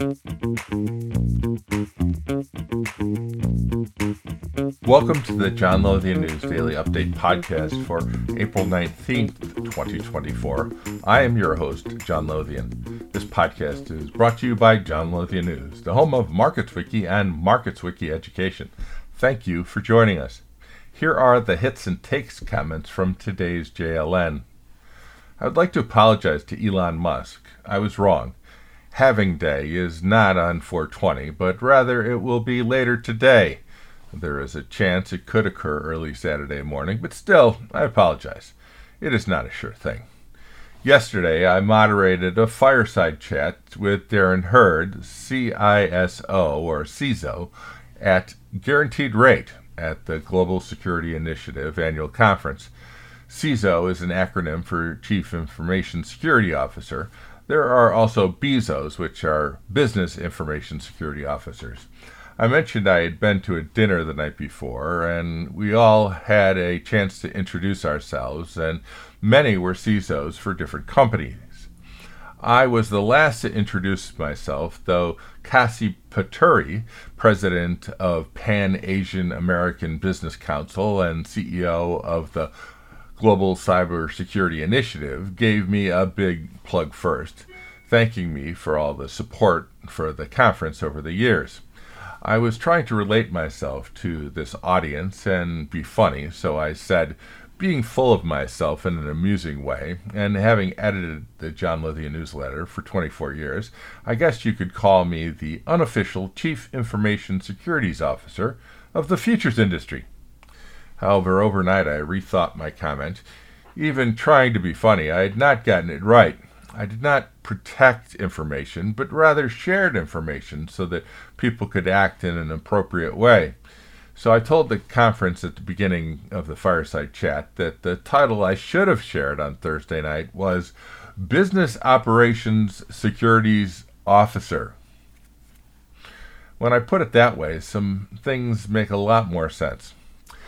Welcome to the John Lothian News Daily Update podcast for April 19th, 2024. I am your host, John Lothian. This podcast is brought to you by John Lothian News, the home of MarketsWiki and MarketsWiki education. Thank you for joining us. Here are the hits and takes comments from today's JLN. I would like to apologize to Elon Musk. I was wrong. Halving Day is not on 420, but rather it will be later today. There is a chance it could occur early Saturday morning, but still, I apologize. It is not a sure thing. Yesterday, I moderated a fireside chat with Darren Hurd, CISO, at Guaranteed Rate at the Global Security Initiative Annual Conference. CISO is an acronym for Chief Information Security Officer. There are also BISOs, which are Business Information Security Officers. I mentioned I had been to a dinner the night before, and we all had a chance to introduce ourselves, and many were CISOs for different companies. I was the last to introduce myself, though Kasi Paturi, president of Pan Asian American Business Council and CEO of the Global Cybersecurity Initiative, gave me a big plug first, thanking me for all the support for the conference over the years. I was trying to relate myself to this audience and be funny, so I said, being full of myself in an amusing way, and having edited the John Lothian newsletter for 24 years, I guess you could call me the unofficial Chief Information Securities Officer of the futures industry. However, overnight I rethought my comment. Even trying to be funny, I had not gotten it right. I did not protect information, but rather shared information so that people could act in an appropriate way. So I told the conference at the beginning of the fireside chat that the title I should have shared on Thursday night was Business Operations Securities Officer. When I put it that way, some things make a lot more sense.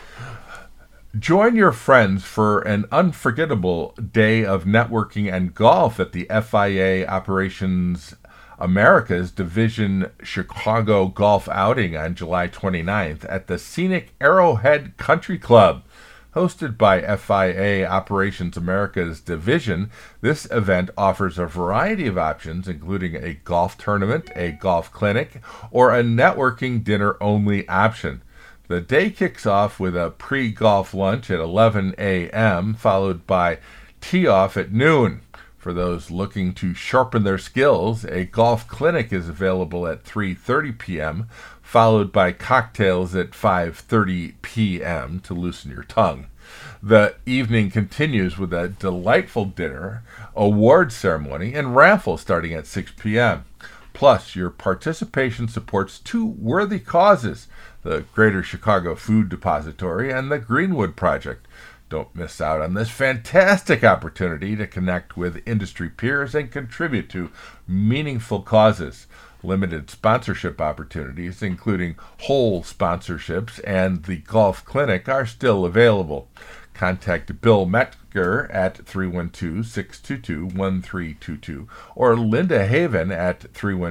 Join your friends for an unforgettable day of networking and golf at the FIA Operations Americas Division Chicago Golf Outing on July 29th at the scenic Arrowhead Country Club. Hosted by FIA Operations Americas Division, this event offers a variety of options, including a golf tournament, a golf clinic, or a networking dinner-only option. The day kicks off with a pre-golf lunch at 11 a.m., followed by tee-off at noon. For those looking to sharpen their skills, a golf clinic is available at 3:30 p.m., followed by cocktails at 5:30 p.m. to loosen your tongue. The evening continues with a delightful dinner, award ceremony, and raffle starting at 6 p.m. Plus, your participation supports two worthy causes, the Greater Chicago Food Depository and the Greenwood Project. Don't miss out on this fantastic opportunity to connect with industry peers and contribute to meaningful causes. Limited sponsorship opportunities, including whole sponsorships and the golf clinic, are still available. Contact Bill Metger at 312-622-1322 or Linda Haven at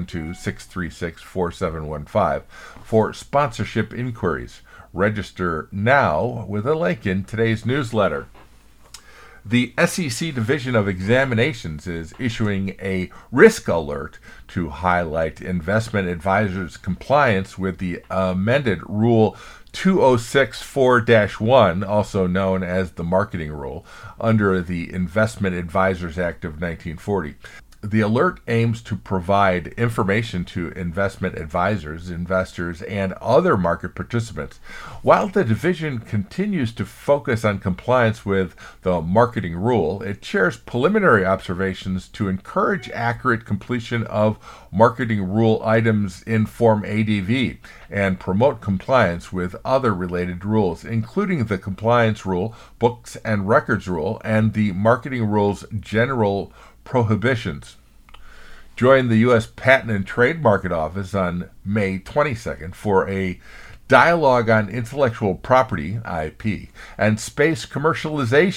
312-636-4715 for sponsorship inquiries. Register now with a link in today's newsletter. The SEC Division of Examinations is issuing a risk alert to highlight investment advisors' compliance with the amended Rule 2064-1, also known as the Marketing Rule, under the Investment Advisors Act of 1940. The alert aims to provide information to investment advisors, investors, and other market participants. While the division continues to focus on compliance with the marketing rule, it shares preliminary observations to encourage accurate completion of marketing rule items in Form ADV and promote compliance with other related rules, including the compliance rule, books and records rule, and the marketing rule's general prohibitions. Join the U.S. Patent and Trademark Office on May 22nd for a dialogue on intellectual property, IP, and space commercialization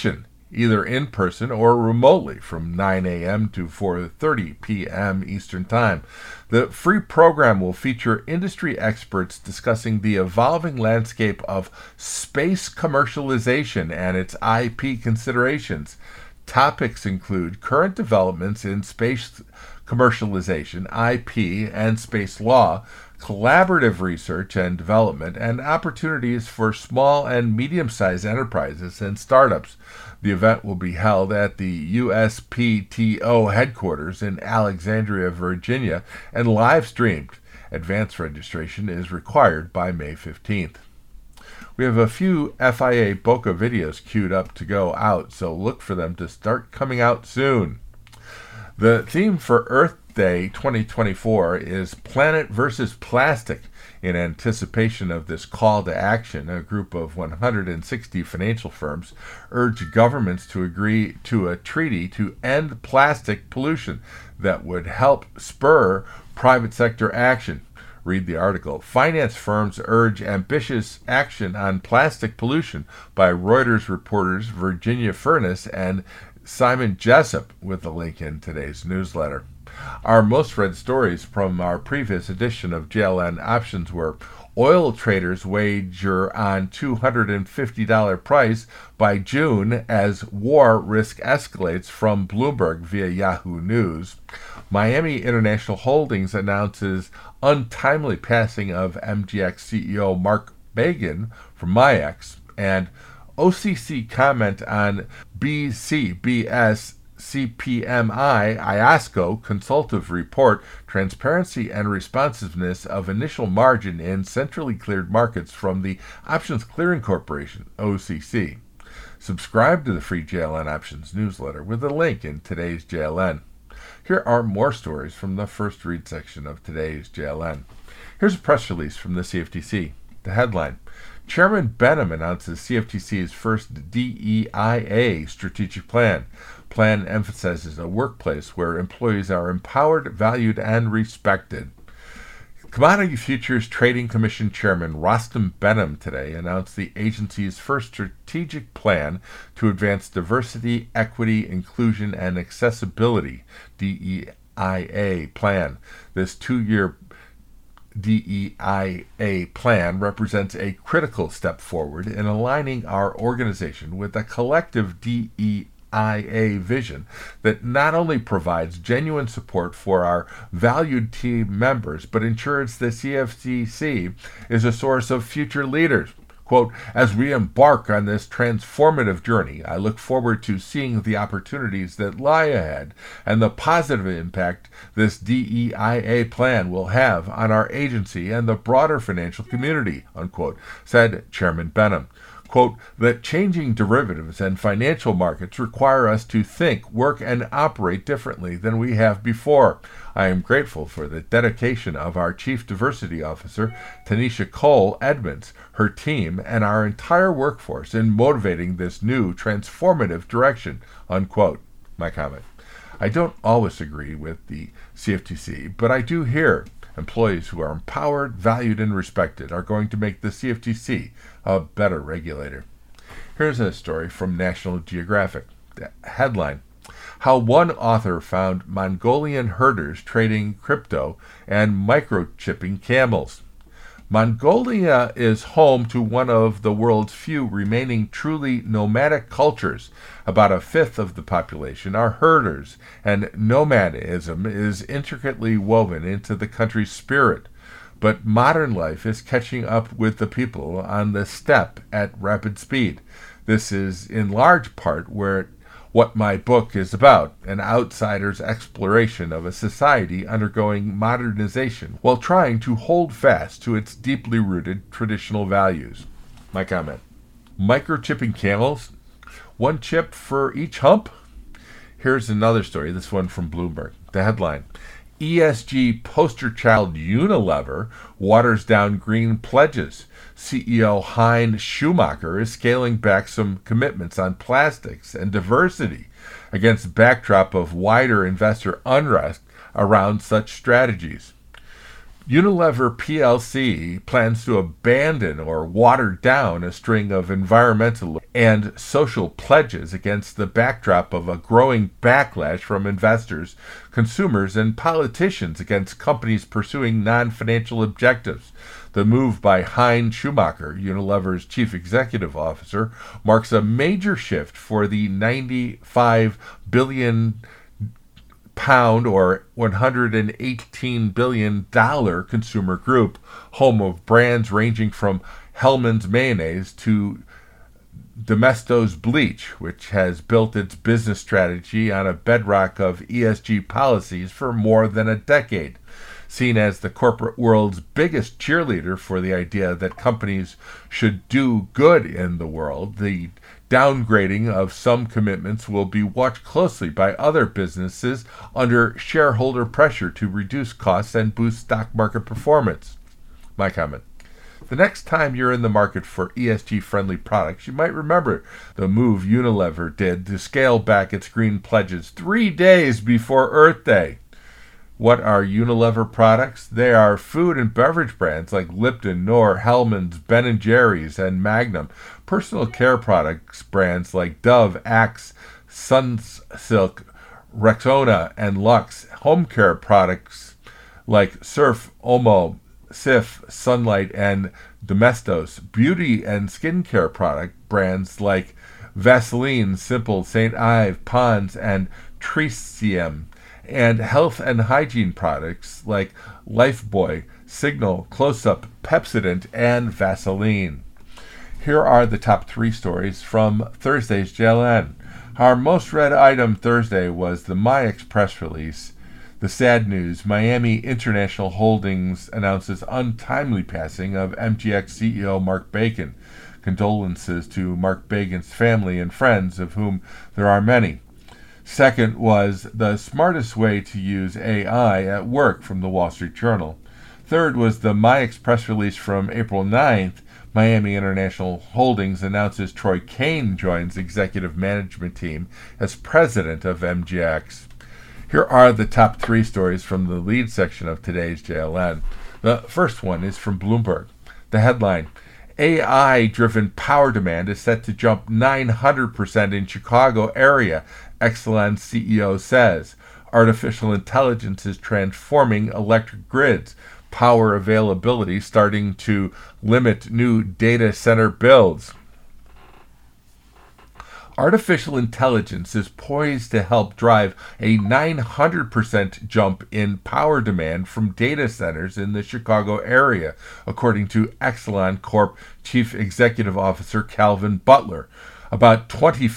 either in person or remotely from 9 a.m. to 4:30 p.m. Eastern Time. The free program will feature industry experts discussing the evolving landscape of space commercialization and its IP considerations. Topics include current developments in space commercialization, IP, and space law, collaborative research and development, and opportunities for small and medium-sized enterprises and startups. The event will be held at the USPTO headquarters in Alexandria, Virginia, and live-streamed. Advance registration is required by May 15th. We have a few FIA Boca videos queued up to go out, so look for them to start coming out soon. The theme for Earth Day 2024 is Planet versus Plastic. In anticipation of this call to action, a group of 160 financial firms urge governments to agree to a treaty to end plastic pollution that would help spur private sector action. Read the article. Finance firms urge ambitious action on plastic pollution by Reuters reporters Virginia Furness and Simon Jessup, with the link in today's newsletter. Our most read stories from our previous edition of JLN Options were oil traders wager on $250 price by June as war risk escalates from Bloomberg via Yahoo News. Miami International Holdings announces untimely passing of MGX CEO Mark Bagan from MIAX, and OCC comment on BCBS CPMI IOSCO consultative report, Transparency and Responsiveness of Initial Margin in Centrally Cleared Markets from the Options Clearing Corporation, OCC. Subscribe to the free JLN Options newsletter with a link in today's JLN. Here are more stories from the first read section of today's JLN. Here's a press release from the CFTC. The headline: Chairman Behnam announces CFTC's first DEIA strategic plan. Plan emphasizes a workplace where employees are empowered, valued, and respected. Commodity Futures Trading Commission Chairman Rostam Behnam today announced the agency's first strategic plan to advance diversity, equity, inclusion, and accessibility DEIA plan. This 2-year DEIA plan represents a critical step forward in aligning our organization with a collective DEIA vision that not only provides genuine support for our valued team members, but ensures the CFTC is a source of future leaders. Quote, as we embark on this transformative journey, I look forward to seeing the opportunities that lie ahead and the positive impact this DEIA plan will have on our agency and the broader financial community, unquote, said Chairman Behnam. Quote, that changing derivatives and financial markets require us to think, work, and operate differently than we have before. I am grateful for the dedication of our Chief Diversity Officer, Tanisha Cole Edmonds, her team, and our entire workforce in motivating this new transformative direction, unquote. My comment. I don't always agree with the CFTC, but I do hear employees who are empowered, valued, and respected are going to make the CFTC a better regulator. Here's a story from National Geographic. The headline: How one author found Mongolian herders trading crypto and microchipping camels. Mongolia is home to one of the world's few remaining truly nomadic cultures. About a fifth of the population are herders, and nomadism is intricately woven into the country's spirit. But modern life is catching up with the people on the steppe at rapid speed. This is in large part what my book is about, an outsider's exploration of a society undergoing modernization while trying to hold fast to its deeply rooted traditional values. My comment. Microchipping camels? One chip for each hump? Here's another story, this one from Bloomberg. The headline: ESG poster child Unilever waters down green pledges. CEO Hein Schumacher is scaling back some commitments on plastics and diversity against backdrop of wider investor unrest around such strategies. Unilever PLC plans to abandon or water down a string of environmental and social pledges against the backdrop of a growing backlash from investors, consumers, and politicians against companies pursuing non-financial objectives. The move by Hein Schumacher, Unilever's chief executive officer, marks a major shift for the £95 billion or $118 billion consumer group, home of brands ranging from Hellmann's mayonnaise to Domestos bleach, which has built its business strategy on a bedrock of ESG policies for more than a decade. Seen as the corporate world's biggest cheerleader for the idea that companies should do good in the world, the downgrading of some commitments will be watched closely by other businesses under shareholder pressure to reduce costs and boost stock market performance. My comment. The next time you're in the market for ESG-friendly products, you might remember the move Unilever did to scale back its green pledges 3 days before Earth Day. What are Unilever products? They are food and beverage brands like Lipton, Knorr, Hellmann's, Ben & Jerry's, and Magnum. Personal care products brands like Dove, Axe, Sunsilk, Rexona, and Lux. Home care products like Surf, Omo, Cif, Sunlight, and Domestos. Beauty and skincare product brands like Vaseline, Simple, St. Ives, Pond's, and Triciem. And health and hygiene products like Lifebuoy, Signal, Close-Up, Pepsodent, and Vaseline. Here are the top 3 stories from Thursday's JLN. Our most read item Thursday was the MIAX press release. The sad news, Miami International Holdings announces untimely passing of MGX CEO Mark Bacon. Condolences to Mark Bacon's family and friends, of whom there are many. Second was the smartest way to use AI at work from the Wall Street Journal. Third was the MIAX press release from April 9th. Miami International Holdings announces Troy Kane joins executive management team as president of MGX. Here are the top 3 stories from the lead section of today's JLN. The first one is from Bloomberg. The headline, AI-driven power demand is set to jump 900% in Chicago area, Exelon CEO says. Artificial intelligence is transforming electric grids. Power availability starting to limit new data center builds. Artificial intelligence is poised to help drive a 900% jump in power demand from data centers in the Chicago area, according to Exelon Corp Chief Executive Officer Calvin Butler. About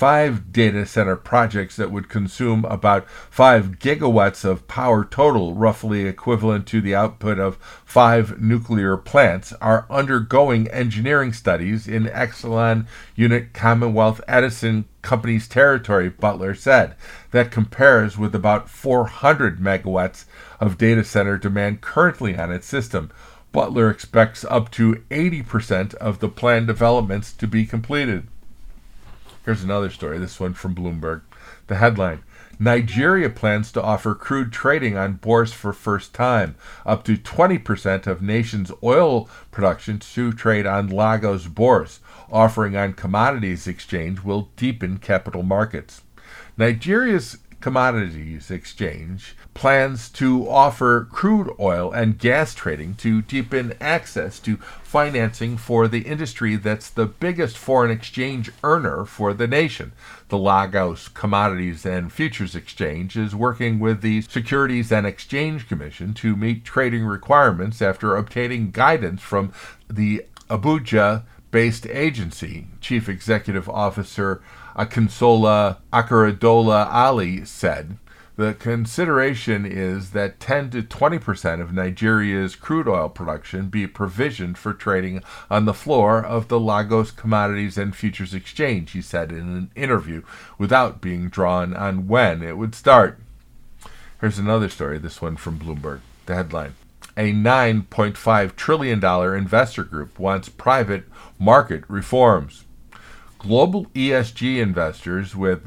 25 data center projects that would consume about 5 gigawatts of power total, roughly equivalent to the output of 5 nuclear plants, are undergoing engineering studies in Exelon Unit Commonwealth Edison Company's territory, Butler said. That compares with about 400 megawatts of data center demand currently on its system. Butler expects up to 80% of the planned developments to be completed. Here's another story, this one from Bloomberg. The headline, Nigeria plans to offer crude trading on bourse for first time. Up to 20% of nation's oil production to trade on Lagos bourse. Offering on commodities exchange will deepen capital markets. Nigeria's Commodities Exchange plans to offer crude oil and gas trading to deepen access to financing for the industry that's the biggest foreign exchange earner for the nation. The Lagos Commodities and Futures Exchange is working with the Securities and Exchange Commission to meet trading requirements after obtaining guidance from the Abuja-based agency. Chief Executive Officer Akinsola Akaradola Ali said, the consideration is that 10 to 20% of Nigeria's crude oil production be provisioned for trading on the floor of the Lagos Commodities and Futures Exchange, he said in an interview, without being drawn on when it would start. Here's another story, this one from Bloomberg. The headline, a $9.5 trillion investor group wants private market reforms. Global ESG investors with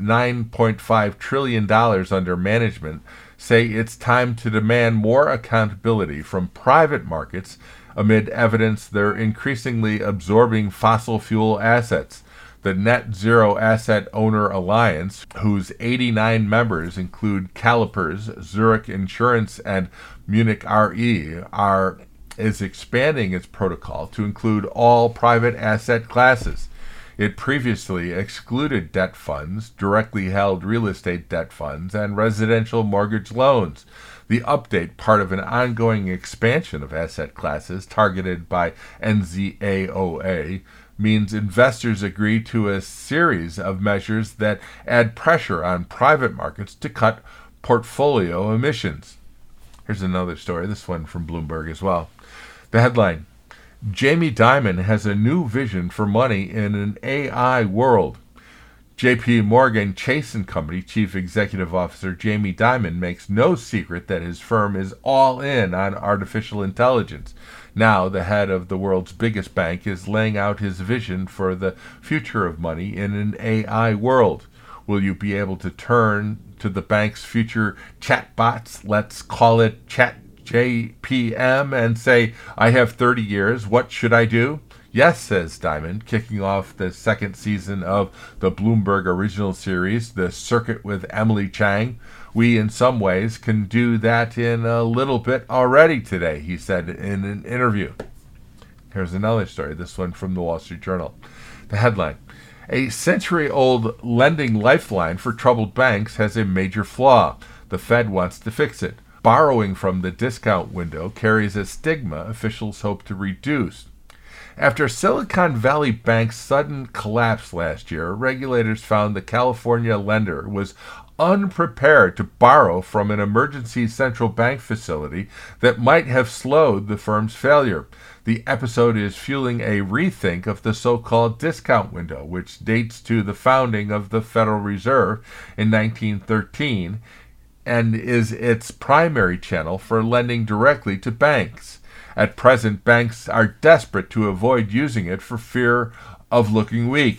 $9.5 trillion under management say it's time to demand more accountability from private markets amid evidence they're increasingly absorbing fossil fuel assets. The Net Zero Asset Owner Alliance, whose 89 members include Calipers, Zurich Insurance, and Munich Re, is expanding its protocol to include all private asset classes. It previously excluded debt funds, directly held real estate debt funds, and residential mortgage loans. The update, part of an ongoing expansion of asset classes targeted by NZAOA, means investors agree to a series of measures that add pressure on private markets to cut portfolio emissions. Here's another story, this one from Bloomberg as well. The headline: Jamie Dimon has a new vision for money in an AI world. J.P. Morgan Chase & Company Chief Executive Officer Jamie Dimon makes no secret that his firm is all in on artificial intelligence. Now, the head of the world's biggest bank is laying out his vision for the future of money in an AI world. Will you be able to turn to the bank's future chatbots, let's call it ChatJPM, and say, I have 30 years, what should I do? Yes, says Dimon, kicking off the second season of the Bloomberg original series, The Circuit with Emily Chang. We, in some ways, can do that in a little bit already today, he said in an interview. Here's another story, this one from the Wall Street Journal. The headline: A century-old lending lifeline for troubled banks has a major flaw. The Fed wants to fix it. Borrowing from the discount window carries a stigma officials hope to reduce. After Silicon Valley Bank's sudden collapse last year, regulators found the California lender was unprepared to borrow from an emergency central bank facility that might have slowed the firm's failure. The episode is fueling a rethink of the so-called discount window, which dates to the founding of the Federal Reserve in 1913 and is its primary channel for lending directly to banks. At present, banks are desperate to avoid using it for fear of looking weak.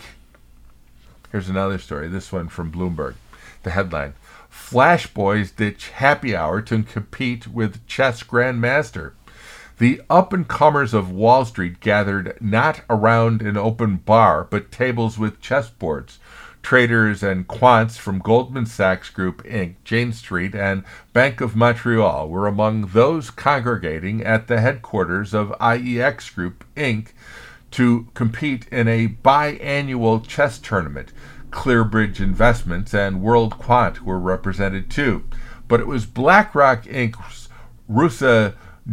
Here's another story, this one from Bloomberg. The headline: Flash Boys ditch happy hour to compete with chess grandmaster. The up-and-comers of Wall Street gathered not around an open bar, but tables with chessboards. Traders and quants from Goldman Sachs Group, Inc., Jane Street, and Bank of Montreal were among those congregating at the headquarters of IEX Group, Inc., to compete in a biannual chess tournament. Clearbridge Investments and World Quant were represented too. But it was BlackRock, Inc.'s Rusa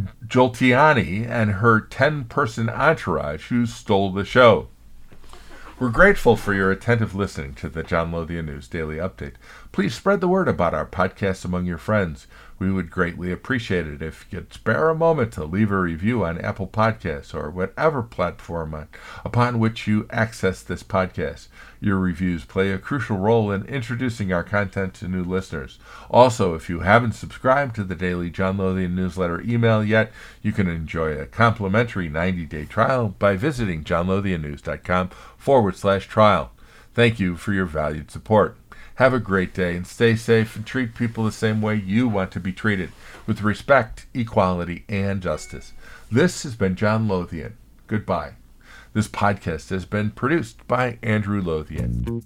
Joltiani and her 10-person entourage who stole the show. We're grateful for your attentive listening to the John Lothian News Daily Update. Please spread the word about our podcast among your friends. We would greatly appreciate it if you could spare a moment to leave a review on Apple Podcasts or whatever platform upon which you access this podcast. Your reviews play a crucial role in introducing our content to new listeners. Also, if you haven't subscribed to the daily John Lothian newsletter email yet, you can enjoy a complimentary 90-day trial by visiting johnlothiannews.com/trial. Thank you for your valued support. Have a great day and stay safe and treat people the same way you want to be treated, with respect, equality, and justice. This has been John Lothian. Goodbye. This podcast has been produced by Andrew Lothian.